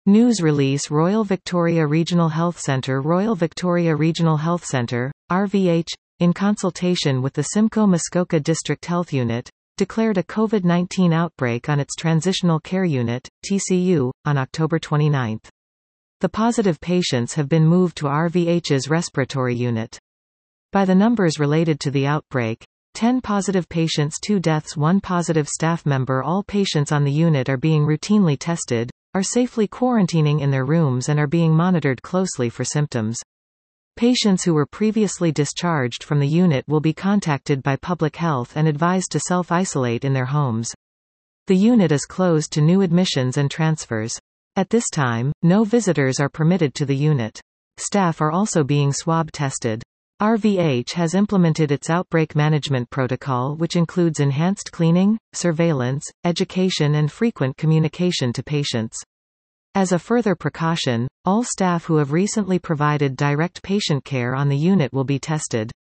News release Royal Victoria Regional Health Centre Royal Victoria Regional Health Centre, RVH, in consultation with the Simcoe Muskoka District Health Unit, declared a COVID-19 outbreak on its Transitional Care Unit, TCU, on October 29. The positive patients have been moved to RVH's respiratory unit. By the numbers related to the outbreak, 10 positive patients, 2 deaths, 1 positive staff member. All patients on the unit are being routinely tested, are safely quarantining in their rooms and are being monitored closely for symptoms. Patients who were previously discharged from the unit will be contacted by public health and advised to self-isolate in their homes. The unit is closed to new admissions and transfers. At this time, no visitors are permitted to the unit. Staff are also being swab tested. RVH has implemented its outbreak management protocol, which includes enhanced cleaning, surveillance, education and frequent communication to patients. As a further precaution, all staff who have recently provided direct patient care on the unit will be tested.